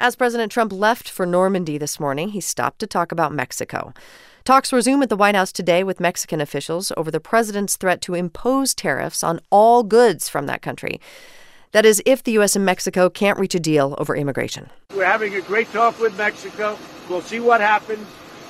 As President Trump left for Normandy this morning, he stopped to talk about Mexico. Talks resume at the White House today with Mexican officials over the president's threat to impose tariffs on all goods from that country. That is, if the U.S. and Mexico can't reach a deal over immigration. We're having a great talk with Mexico. We'll see what happens.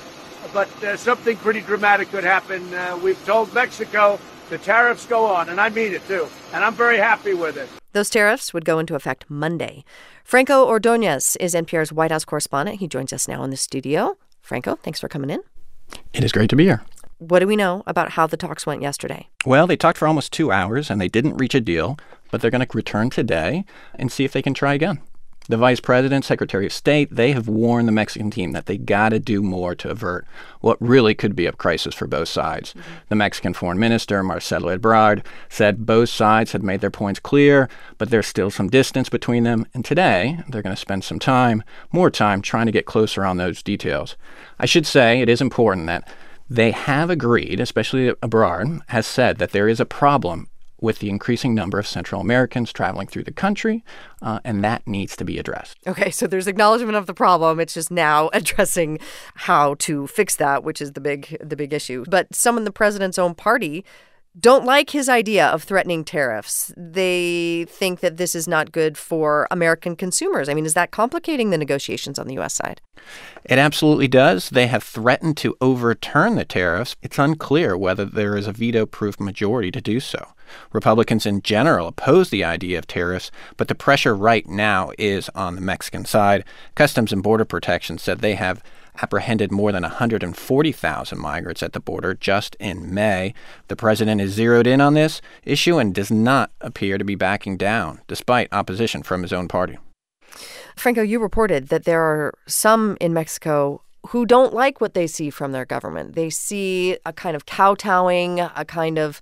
But something pretty dramatic could happen. We've told Mexico the tariffs go on, and I mean it, too. And I'm very happy with it. Those tariffs would go into effect Monday. Franco Ordonez is NPR's White House correspondent. He joins us now in the studio. Franco, thanks for coming in. It is great to be here. What do we know about how the talks went yesterday? Well, they talked for almost 2 hours, and they didn't reach a deal, but they're going to return today and see if they can try again. The vice president, secretary of state, they have warned the Mexican team that they got to do more to avert what really could be a crisis for both sides. Mm-hmm. The Mexican foreign minister, Marcelo Ebrard, said both sides had made their points clear, but there's still some distance between them. And today, they're going to spend some time, more time, trying to get closer on those details. I should say it is important that they have agreed, especially Ebrard has said, that there is a problem with the increasing number of Central Americans traveling through the country, and that needs to be addressed. Okay, so there's acknowledgement of the problem. It's just now addressing how to fix that, which is the big issue. But some in the president's own party don't like his idea of threatening tariffs. They think that this is not good for American consumers. I mean, is that complicating the negotiations on the U.S. side? It absolutely does. They have threatened to overturn the tariffs. It's unclear whether there is a veto-proof majority to do so. Republicans in general oppose the idea of tariffs, but the pressure right now is on the Mexican side. Customs and Border Protection said they have apprehended more than 140,000 migrants at the border just in May. The president is zeroed in on this issue and does not appear to be backing down, despite opposition from his own party. Franco, you reported that there are some in Mexico who don't like what they see from their government. They see a kind of kowtowing, a kind of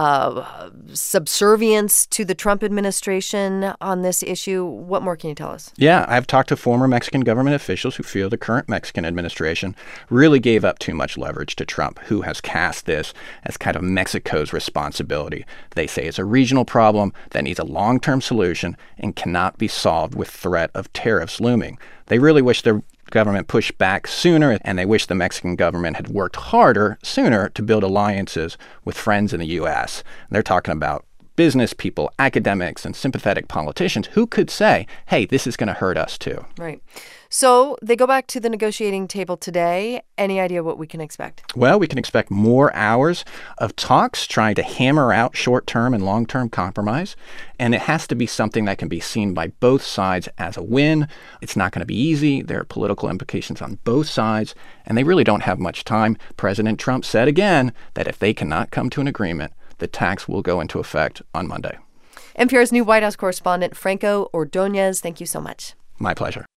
subservience to the Trump administration on this issue. What more can you tell us? Yeah, I've talked to former Mexican government officials who feel the current Mexican administration really gave up too much leverage to Trump, who has cast this as kind of Mexico's responsibility. They say it's a regional problem that needs a long-term solution and cannot be solved with threat of tariffs looming. They really wish their government pushed back sooner, and they wish the Mexican government had worked harder sooner to build alliances with friends in the U.S. They're talking about business people, academics, and sympathetic politicians who could say, hey, this is going to hurt us too. Right. So they go back to the negotiating table today. Any idea what we can expect? Well, we can expect more hours of talks trying to hammer out short-term and long-term compromise. And it has to be something that can be seen by both sides as a win. It's not going to be easy. There are political implications on both sides, and they really don't have much time. President Trump said again that if they cannot come to an agreement, the tax will go into effect on Monday. NPR's new White House correspondent, Franco Ordonez, thank you so much. My pleasure.